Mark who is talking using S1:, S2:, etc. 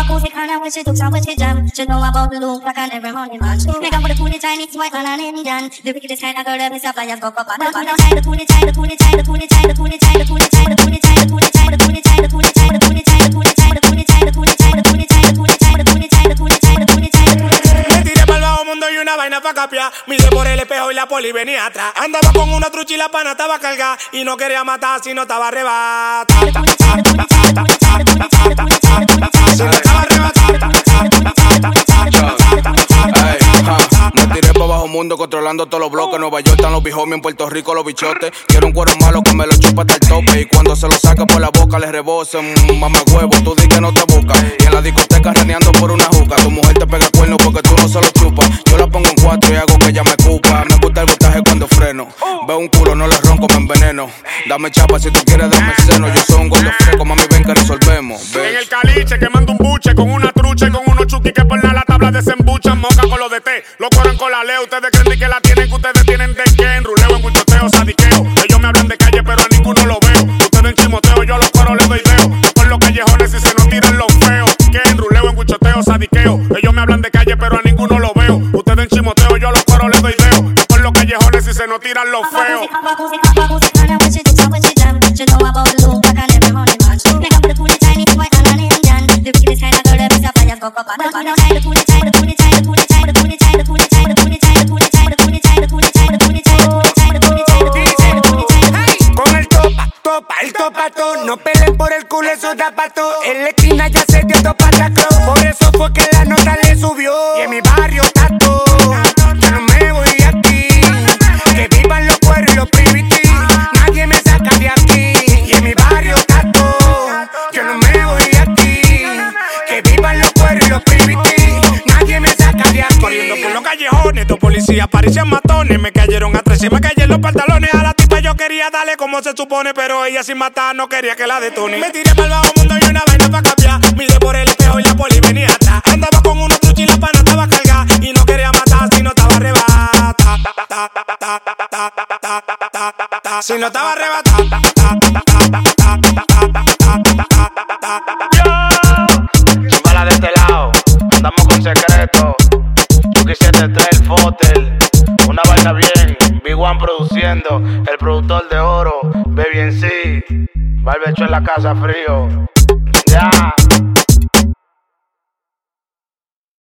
S1: pussy kinda when she took some with she jam. She know about the look like an every morning man. Make up for the toonie Chinese white man and Indian. The wickedest kind of girl every suppliers go up. The toonie China, the toonie China, the toonie China, the toonie China, the toonie China, the toonie China, the toonie China, the toonie China, the toonie China, the toonie China, the toonie China, the toonie China, the toonie China, the toonie China, the toonie China, the toonie China, the toonie China, the toonie China.
S2: Me tiré pa'l bajo mundo y una vaina pa' capiar. Miré por el espejo y la poli venía atrás. Andaba con una trucha y la pana estaba cargada. Y no quería matar si no estaba arrebata.
S3: Me tiré pa' bajo mundo controlando todos los bloques. Nueva York están los bijomis, en Puerto Rico los bichotes. Quiero un cuero malo que me lo chupa hasta el tope. Y cuando se lo saca por la boca le rebosen. Mamá huevo, tú di que no te buscas. Y en la discoteca reneando por una juca. Tu mujer te pega cuerno porque tú no se lo chupas. Yo la pongo en 4 y hago que ella me cupa. Me gusta el botaje cuando freno. Veo un culo, no le ronco, me enveneno. Dame chapa si tú quieres, dame seno. Yo soy un gordo fresco, mami, ven que resolvemos.
S2: En el caliche quemando un buche con una trucha y con unos chuquis que por la tabla desembuchan. Moca con los de té, lo corren con la leo. Ustedes creen que la tienen, que ustedes tienen de qué. Enruleo, en buchoteo, sadiqueo. Ellos me hablan de calle, pero a ninguno lo veo. Ustedes en chimoteo, yo a los coros les doy deo. Por los callejones y se nos tiran los feos. Que enruleo, en buchoteo, sadiqueo. Ellos me hablan de calle, pero a ninguno lo veo. Ustedes en chimoteo, yo a los coros les doy deo. Por los callejones y se nos tiran los feos.
S4: El topato, no peleen por el culo esos zapatos. En la esquina ya se dio topatacro. Por eso fue que la nota le subió. Y en mi barrio tato, yo no me voy de aquí. Que vivan los cueros y los privity. Nadie me saca de aquí. Y en mi barrio tato, yo no me voy de aquí. Que vivan los cueros y los privity. Nadie me saca de aquí.
S2: Corriendo por los callejones, dos policías parecían matones. Me cayeron atrás y me cayeron los pantalones. A la tipa yo quería darle como se supone, pero ella sin matar no quería que la detone. Me tiré pa'l bajo mundo y una vaina pa' capiar. Miré por el espejo y la poli venía atrás. Andaba con una trucha y la pana estaba cargada. Y no quería matar si no estaba arrebata. Si no estaba arrebata.
S5: Chimbala de este lado, andamos con secreto. Tú quisiste traer el fotel, una vaina bien. Big One produciendo, el productor de oro, Baby en sí. Barbecho en la casa frío. Ya.